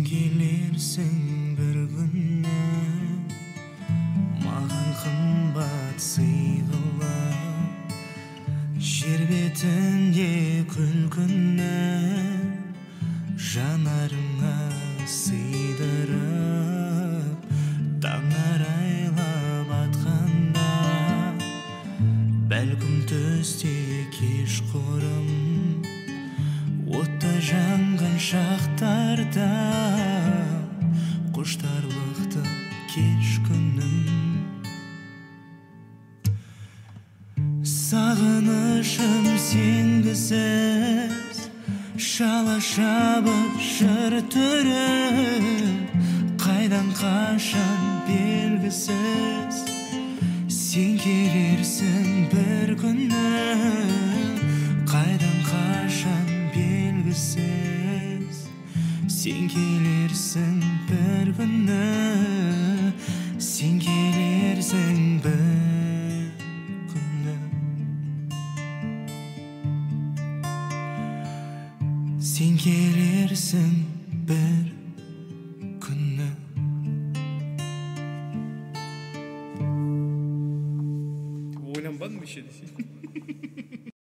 келерсің бір күні, маған қымбат сый қылып, жер бетінде күлкіні жанарыңа сыйдырып, таң арайлап атқанда, бәлкім түсте кешқұрым отта жанған шақтарда, құштарлықты кеш күнім. Сағынышым сенгісіз, шала шабып жыр түріп, қайдан қашан белгісіз, сен келерсің бір күні, қайдан қашан белгісіз, сен келерсің бір күні, сен келерсің бір күні, сен келерсің бір күні. Ойланбадым еще десең.